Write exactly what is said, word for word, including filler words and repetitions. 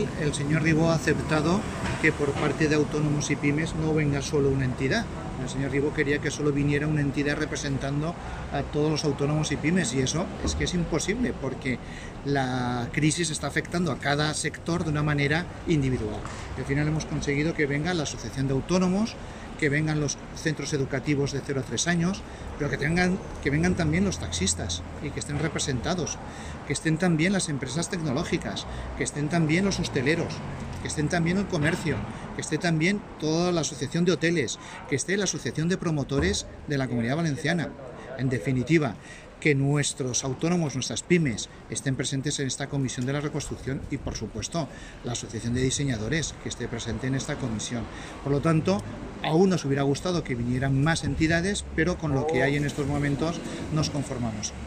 el, el señor Ribó ha aceptado que por parte de autónomos y pymes no venga solo una entidad. El señor Ribó quería que solo viniera una entidad representando a todos los autónomos y pymes, y eso es que es imposible, porque la crisis está afectando a cada sector de una manera individual. Y al final hemos conseguido que venga la Asociación de Autónomos, que vengan los centros educativos de cero a tres años, pero que, tengan, que vengan también los taxistas y que estén representados, que estén también las empresas tecnológicas, que estén también los hosteleros, que estén también el comercio, que esté también toda la asociación de hoteles, que esté la asociación de promotores de la Comunidad Valenciana. En definitiva, que nuestros autónomos, nuestras pymes, estén presentes en esta comisión de la reconstrucción y, por supuesto, la asociación de diseñadores que esté presente en esta comisión. Por lo tanto, aún nos hubiera gustado que vinieran más entidades, pero con lo que hay en estos momentos nos conformamos.